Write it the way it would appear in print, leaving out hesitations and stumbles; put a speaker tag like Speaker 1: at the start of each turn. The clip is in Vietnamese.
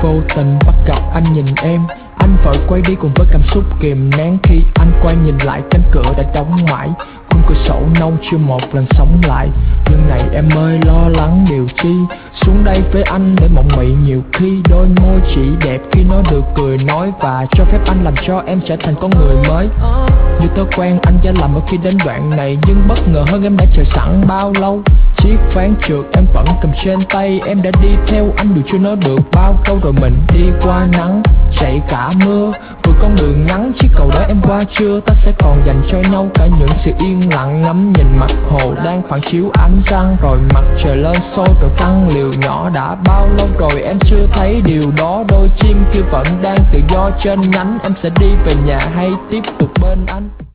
Speaker 1: Vô tình bắt gặp anh nhìn em, anh vội quay đi cùng với cảm xúc kìm nén. Khi anh quay nhìn lại cánh cửa đã đóng mãi, khung cửa sổ nâu chưa một lần sống lại. Nhưng này em ơi lo lắng điều chi, xuống đây với anh để mộng mị. Nhiều khi đôi môi chỉ đẹp khi nó được cười nói, và cho phép anh làm cho em trở thành con người mới. Như thói quen anh đã làm ở khi đến đoạn này, nhưng bất ngờ hơn em đã chờ sẵn bao lâu. Chiếc ván trượt em vẫn cầm trên tay, em đã đi theo anh dù chưa nói được bao câu. Rồi mình đi qua nắng, chạy cả mưa, vừa con đường ngắn chiếc cầu đó em qua chưa. Ta sẽ còn dành cho nhau cả những sự yên lặng, ngắm nhìn mặt hồ đang phản chiếu ánh trăng. Rồi mặt trời lên sôi rồi căn liều nhỏ, đã bao lâu rồi em chưa thấy điều đó. Đôi chim kia vẫn đang tự do trên nhánh, em sẽ đi về nhà hay tiếp tục bên anh?